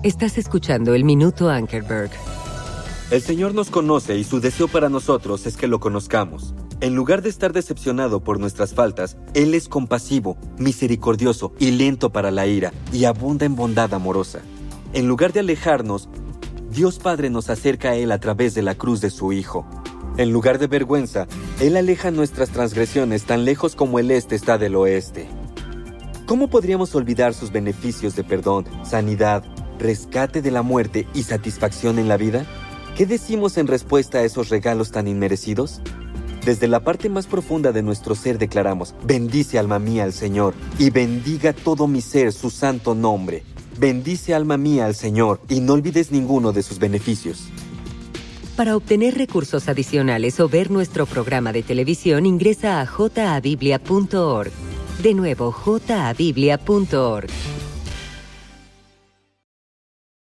Estás escuchando el Minuto Ankerberg. El Señor nos conoce y su deseo para nosotros es que lo conozcamos. En lugar de estar decepcionado por nuestras faltas, Él es compasivo, misericordioso y lento para la ira, y abunda en bondad amorosa. En lugar de alejarnos, Dios Padre nos acerca a Él a través de la cruz de su Hijo. En lugar de vergüenza, Él aleja nuestras transgresiones tan lejos como el este está del oeste. ¿Cómo podríamos olvidar sus beneficios de perdón, sanidad, rescate de la muerte y satisfacción en la vida? ¿Qué decimos en respuesta a esos regalos tan inmerecidos? Desde la parte más profunda de nuestro ser declaramos: bendice alma mía al Señor, y bendiga todo mi ser su santo nombre. Bendice alma mía al Señor, y no olvides ninguno de sus beneficios. Para obtener recursos adicionales o ver nuestro programa de televisión, ingresa a jabiblia.org. De nuevo, jabiblia.org.